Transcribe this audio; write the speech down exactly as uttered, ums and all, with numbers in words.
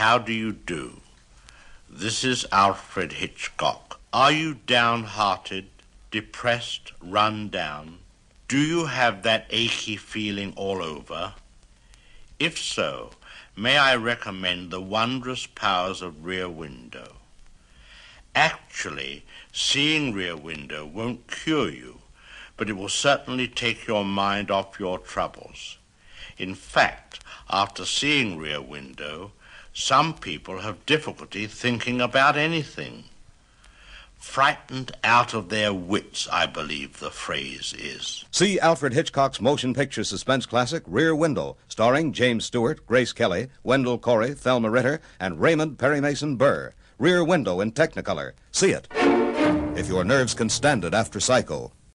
how do you do? This is Alfred Hitchcock. Are you downhearted, depressed, run down? Do you have that achy feeling all over? If so, may I recommend the wondrous powers of Rear Window. Actually, seeing Rear Window won't cure you, but it will certainly take your mind off your troubles. In fact, after seeing Rear Window, some people have difficulty thinking about anything. Frightened out of their wits, I believe the phrase is. See Alfred Hitchcock's motion picture suspense classic, Rear Window, starring James Stewart, Grace Kelly, Wendell Corey, Thelma Ritter, and Raymond Perry Mason Burr. Rear Window in Technicolor. See it, if your nerves can stand it after Psycho.